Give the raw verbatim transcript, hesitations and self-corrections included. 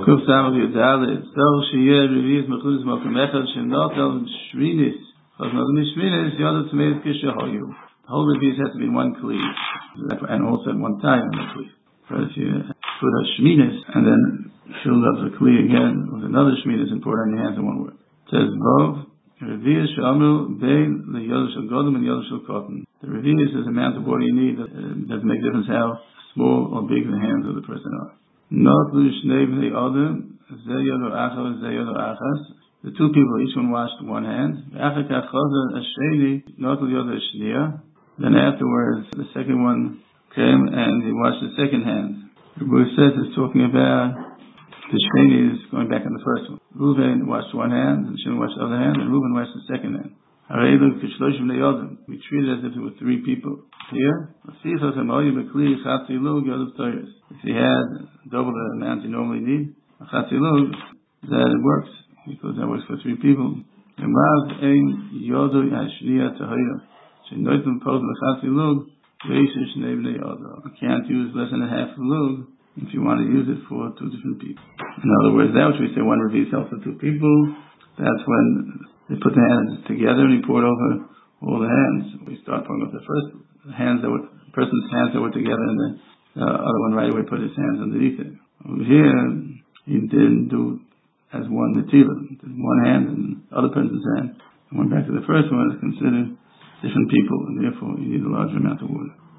Kuf Samach Yudalit. So Shiyeh Revius Mechudus Mokum Echad Shenot El Shminis. Because not only Shminis, Yodah Tmeid Kishahoyu. The whole Revius has to be one Kli. And also at one time in the Kli. So if you put a Shminis and then fill up the Kli again with another Shminis and pour it on your hands in one word. It says Vov. Revius Shamil Bein the Yodah Shel Godom and Yodah Shel Cotton. The Revius is the amount of water you need. That uh, doesn't make a difference how small or big the hands of the person are. Not Lushnei Bnei Adam Zeh Yodah Achas Zeh Yodah Achas. The two people, each one washed one hand. Achar Kach Chazer Hasheni Not Yodah Shnia. Then afterwards, the second one came and he washed the second hand. The Rebbe says it's talking about the Sheni is going back on the first one. Reuven washed one hand, and Shimon washed the other hand, and Reuven washed the second hand. We treat it as if it were three people. Here, if he had double the amount you normally need, that it works, because that works for three people. You can't use less than a half lug if you want to use it for two different people. In other words, that which we say one revius helps for two people, that's when they put the hands together and he poured over all the hands. We start talking about the first hands that were, the person's hands that were together, and then the other one right away put his hands underneath it. Over here, he didn't do as one netila. He did one hand and the other person's hand. And went back to the first one, is considered different people, and therefore you need a larger amount of water.